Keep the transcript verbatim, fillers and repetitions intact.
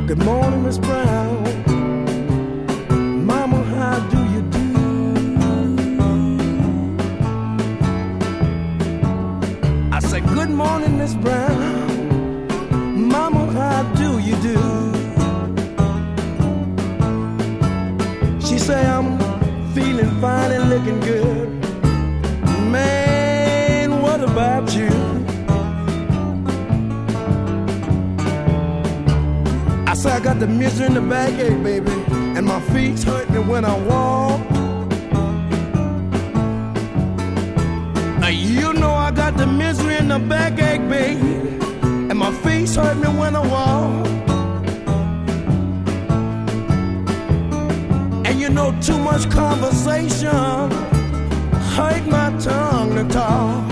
Good morning, Miss Brown. Mama, how do you do? I said, good morning, Miss Brown. Mama, how do you do? She say, I'm feeling fine and looking good. Man, what about you? I say I got the misery in the backache, baby, and my feet hurt me when I walk. Now you know I got the misery in the backache, baby, and my feet hurt me when I walk. And you know too much conversation hurt my tongue to talk.